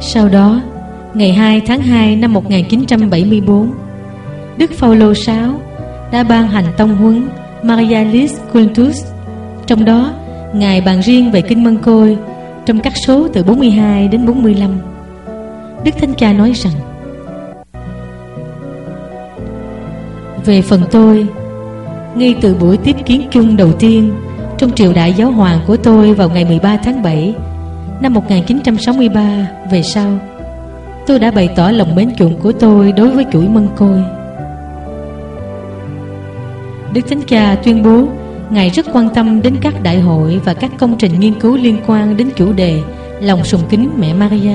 Sau đó, ngày 2 tháng 2 năm 1974, Đức Phaolô VI đã ban hành tông huấn Marialis Cultus. Trong đó, Ngài bàn riêng về Kinh Mân Côi trong các số từ 42 đến 45. Đức Thánh Cha nói rằng: về phần tôi, ngay từ buổi tiếp kiến chung đầu tiên trong triều đại giáo hoàng của tôi vào ngày 13 tháng 7 năm 1963 về sau, tôi đã bày tỏ lòng mến chuộng của tôi đối với chuỗi Mân Côi. Đức Thánh Cha tuyên bố Ngài rất quan tâm đến các đại hội và các công trình nghiên cứu liên quan đến chủ đề lòng sùng kính mẹ Maria.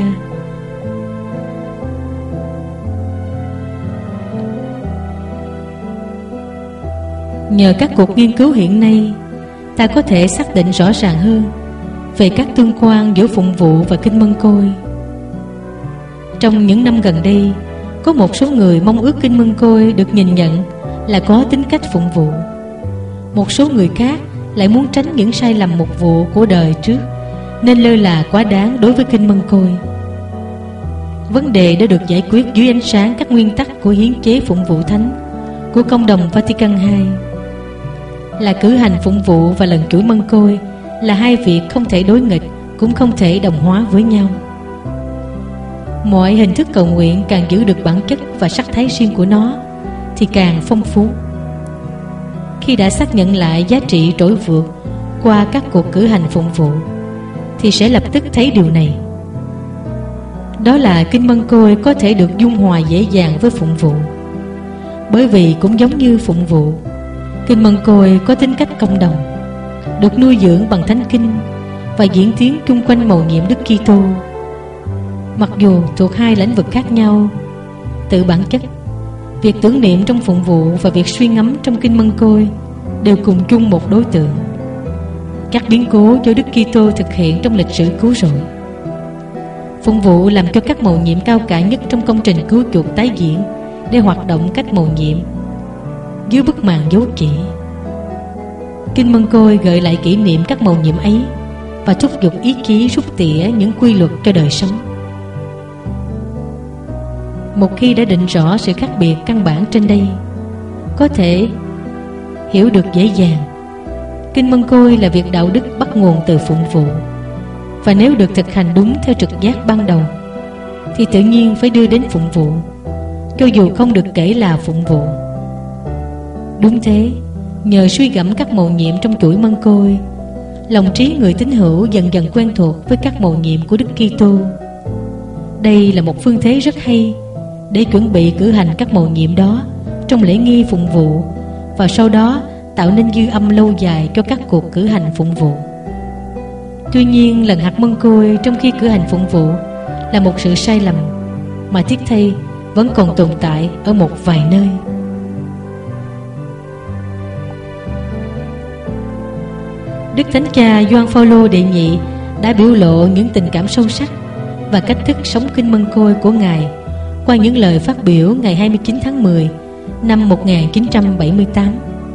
Nhờ các cuộc nghiên cứu hiện nay, ta có thể xác định rõ ràng hơn về các tương quan giữa phụng vụ và Kinh Mân Côi. Trong những năm gần đây, có một số người mong ước Kinh Mân Côi được nhìn nhận là có tính cách phụng vụ. Một số người khác lại muốn tránh những sai lầm mục vụ của đời trước, nên lơ là quá đáng đối với Kinh Mân Côi. Vấn đề đã được giải quyết dưới ánh sáng các nguyên tắc của hiến chế phụng vụ thánh của Công đồng Vatican II. Là cử hành phụng vụ và lần chuỗi Mân Côi là hai việc không thể đối nghịch, cũng không thể đồng hóa với nhau. Mọi hình thức cầu nguyện càng giữ được bản chất và sắc thái riêng của nó thì càng phong phú. Khi đã xác nhận lại giá trị trỗi vượt qua các cuộc cử hành phụng vụ, thì sẽ lập tức thấy điều này. Đó là Kinh Mân Côi có thể được dung hòa dễ dàng với phụng vụ. Bởi vì cũng giống như phụng vụ, Kinh Mân Côi có tính cách công đồng, được nuôi dưỡng bằng thánh kinh và diễn tiến chung quanh mầu nhiệm Đức Kitô. Mặc dù thuộc hai lĩnh vực khác nhau, tự bản chất, việc tưởng niệm trong phụng vụ và việc suy ngẫm trong Kinh Mân Côi đều cùng chung một đối tượng: các biến cố do Đức Kitô thực hiện trong lịch sử cứu rỗi. Phụng vụ làm cho các mầu nhiệm cao cả nhất trong công trình cứu chuộc tái diễn để hoạt động cách mầu nhiệm dưới bức màn dấu chỉ. Kinh Mân Côi gợi lại kỷ niệm các mầu nhiệm ấy và thúc giục ý chí rút tỉa những quy luật cho đời sống. Một khi đã định rõ sự khác biệt căn bản trên đây, có thể hiểu được dễ dàng Kinh Mân Côi là việc đạo đức bắt nguồn từ phụng vụ, và nếu được thực hành đúng theo trực giác ban đầu thì tự nhiên phải đưa đến phụng vụ, cho dù không được kể là phụng vụ. Đúng thế, nhờ suy gẫm các mầu nhiệm trong chuỗi Mân Côi, lòng trí người tín hữu dần dần quen thuộc với các mầu nhiệm của Đức Kitô. Đây là một phương thế rất hay để chuẩn bị cử hành các mầu nhiệm đó trong lễ nghi phụng vụ, và sau đó tạo nên dư âm lâu dài cho các cuộc cử hành phụng vụ. Tuy nhiên, lần hạt Mân Côi trong khi cử hành phụng vụ là một sự sai lầm mà tiếc thay vẫn còn tồn tại ở một vài nơi. Đức Thánh Cha Gioan Phaolô đệ nhị đã biểu lộ những tình cảm sâu sắc và cách thức sống Kinh Mân Côi của Ngài qua những lời phát biểu ngày 29 tháng 10 năm 1978.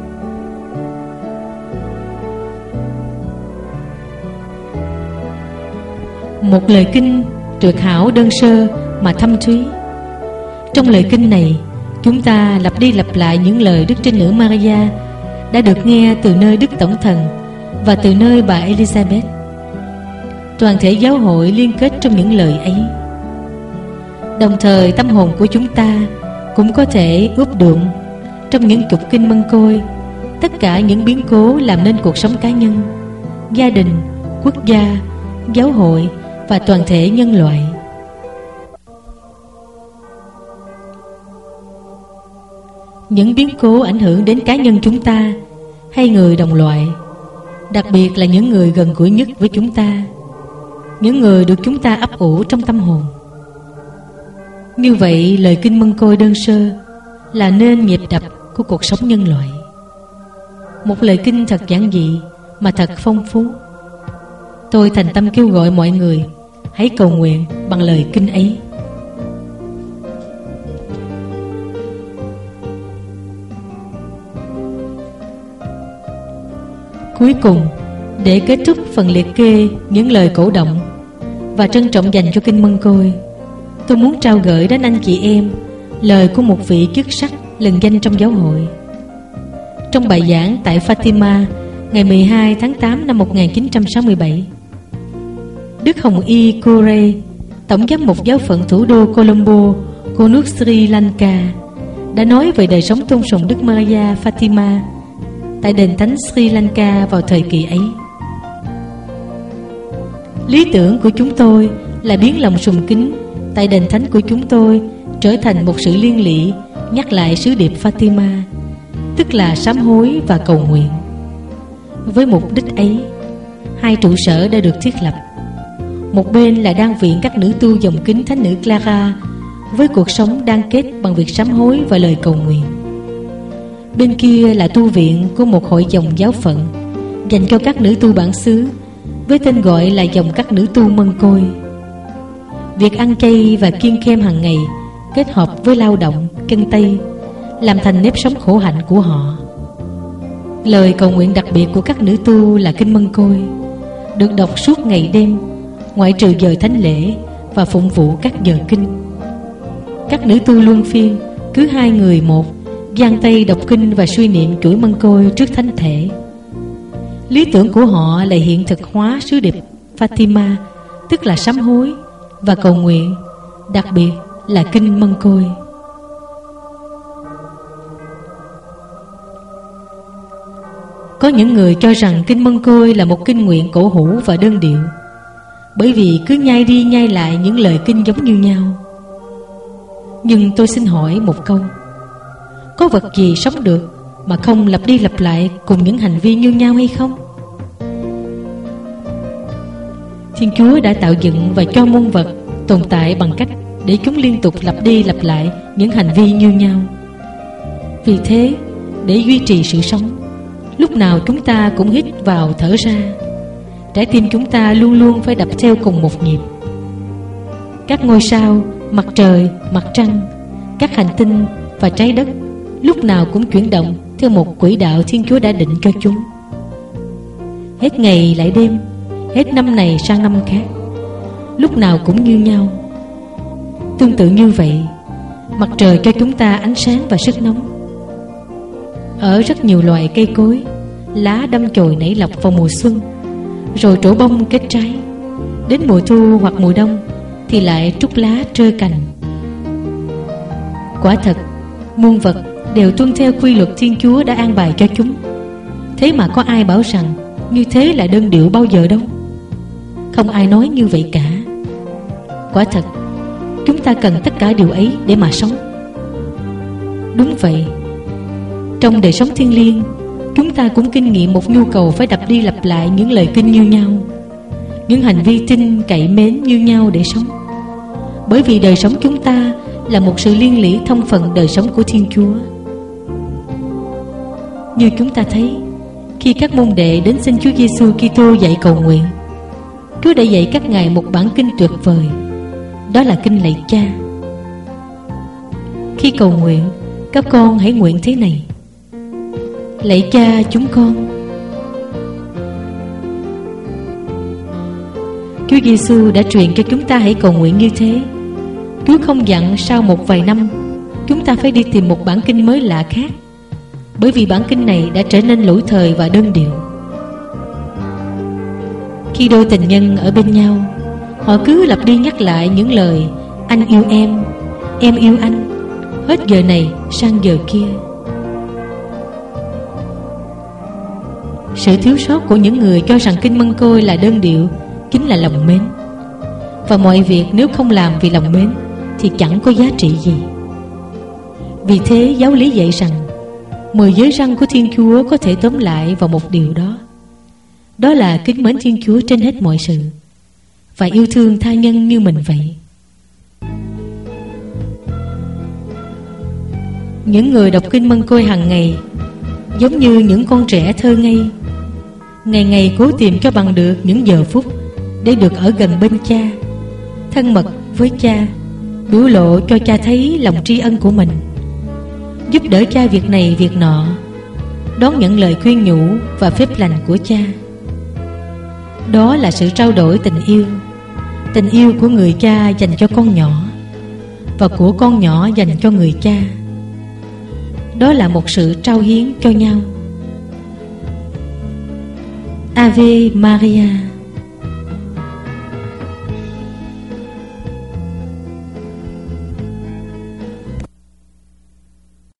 Một lời kinh tuyệt hảo, đơn sơ mà thâm thúy. Trong lời kinh này, chúng ta lặp đi lặp lại những lời Đức Trinh Nữ Maria đã được nghe từ nơi Đức Tổng Thần và từ nơi bà Elizabeth. Toàn thể giáo hội liên kết trong những lời ấy. Đồng thời tâm hồn của chúng ta cũng có thể ướp đượm trong những chục Kinh Mân Côi tất cả những biến cố làm nên cuộc sống cá nhân, gia đình, quốc gia, giáo hội và toàn thể nhân loại. Những biến cố ảnh hưởng đến cá nhân chúng ta hay người đồng loại, đặc biệt là những người gần gũi nhất với chúng ta, những người được chúng ta ấp ủ trong tâm hồn. Như vậy, lời Kinh Mân Côi đơn sơ là nên nhịp đập của cuộc sống nhân loại. Một lời kinh thật giản dị mà thật phong phú. Tôi thành tâm kêu gọi mọi người hãy cầu nguyện bằng lời kinh ấy. Cuối cùng, để kết thúc phần liệt kê những lời cổ động, và trân trọng dành cho Kinh Mân Côi, tôi muốn trao gửi đến anh chị em lời của một vị chức sắc lừng danh trong giáo hội. Trong bài giảng tại Fatima ngày 12 tháng 8 năm 1967, Đức Hồng Y Kore, tổng giám mục giáo phận thủ đô Colombo của nước Sri Lanka, đã nói về đời sống tôn sùng Đức Maria Fatima tại đền thánh Sri Lanka vào thời kỳ ấy. Lý tưởng của chúng tôi là biến lòng sùng kính tại đền thánh của chúng tôi trở thành một sự liên lỉ nhắc lại sứ điệp Fatima, tức là sám hối và cầu nguyện. Với mục đích ấy, hai trụ sở đã được thiết lập. Một bên là đang viện các nữ tu dòng kính thánh nữ Clara với cuộc sống đang kết bằng việc sám hối và lời cầu nguyện. Bên kia là tu viện của một hội dòng giáo phận dành cho các nữ tu bản xứ với tên gọi là dòng các nữ tu Mân Côi. Việc ăn chay và kiêng khem hàng ngày kết hợp với lao động, chân tay làm thành nếp sống khổ hạnh của họ. Lời cầu nguyện đặc biệt của các nữ tu là Kinh Mân Côi, được đọc suốt ngày đêm, ngoại trừ giờ thánh lễ và phụng vụ các giờ kinh. Các nữ tu luân phiên, cứ 2 người một, giang tay đọc kinh và suy niệm chuỗi Mân Côi trước thánh thể. Lý tưởng của họ là hiện thực hóa sứ điệp Fatima, tức là sám hối và cầu nguyện, đặc biệt là Kinh Mân Côi. Có những người cho rằng Kinh Mân Côi là một kinh nguyện cổ hủ và đơn điệu, bởi vì cứ nhai đi nhai lại những lời kinh giống như nhau. Nhưng tôi xin hỏi một câu: có vật gì sống được mà không lặp đi lặp lại cùng những hành vi như nhau hay không? Thiên Chúa đã tạo dựng và cho muôn vật tồn tại bằng cách để chúng liên tục lặp đi lặp lại những hành vi như nhau. Vì thế, để duy trì sự sống, lúc nào chúng ta cũng hít vào thở ra. Trái tim chúng ta luôn luôn phải đập theo cùng một nhịp. Các ngôi sao, mặt trời, mặt trăng, các hành tinh và trái đất lúc nào cũng chuyển động theo một quỹ đạo Thiên Chúa đã định cho chúng. Hết ngày lại đêm, hết năm này sang năm khác, lúc nào cũng như nhau. Tương tự như vậy, mặt trời cho chúng ta ánh sáng và sức nóng. Ở rất nhiều loài cây cối, lá đâm chồi nảy lọc vào mùa xuân, rồi trổ bông kết trái. Đến mùa thu hoặc mùa đông thì lại trút lá trơ cành. Quả thật, muôn vật đều tuân theo quy luật Thiên Chúa đã an bài cho chúng. Thế mà có ai bảo rằng như thế là đơn điệu bao giờ đâu. Không ai nói như vậy cả. Quả thật, chúng ta cần tất cả điều ấy để mà sống. Đúng vậy, trong đời sống thiêng liêng, chúng ta cũng kinh nghiệm một nhu cầu phải lặp đi lặp lại những lời kinh như nhau, những hành vi tin cậy mến như nhau để sống. Bởi vì đời sống chúng ta là một sự liên lỉ thông phần đời sống của Thiên Chúa. Như chúng ta thấy, khi các môn đệ đến xin Chúa Giêsu Kitô dạy cầu nguyện, Chúa đã dạy các ngài một bản kinh tuyệt vời, đó là kinh lạy Cha. Khi cầu nguyện, các con hãy nguyện thế này: lạy Cha chúng con. Chúa Giêsu đã truyền cho chúng ta hãy cầu nguyện như thế. Chúa không dặn sau một vài năm chúng ta phải đi tìm một bản kinh mới lạ khác, bởi vì bản kinh này đã trở nên lỗi thời và đơn điệu. Khi đôi tình nhân ở bên nhau, họ cứ lặp đi nhắc lại những lời anh yêu em yêu anh, hết giờ này sang giờ kia. Sự thiếu sót của những người cho rằng Kinh Mân Côi là đơn điệu chính là lòng mến. Và mọi việc nếu không làm vì lòng mến thì chẳng có giá trị gì. Vì thế giáo lý dạy rằng 10 giới răn của Thiên Chúa có thể tóm lại vào một điều đó. Đó là kính mến Thiên Chúa trên hết mọi sự và yêu thương tha nhân như mình vậy. Những người đọc Kinh Mân Côi hàng ngày giống như những con trẻ thơ ngây, ngày ngày cố tìm cho bằng được những giờ phút để được ở gần bên Cha, thân mật với Cha, biểu lộ cho Cha thấy lòng tri ân của mình, giúp đỡ Cha việc này việc nọ, đón nhận lời khuyên nhủ và phép lành của Cha. Đó là sự trao đổi tình yêu, Tình yêu của người cha dành cho con nhỏ, và của con nhỏ dành cho người cha. Đó là một sự trao hiến cho nhau. Ave Maria.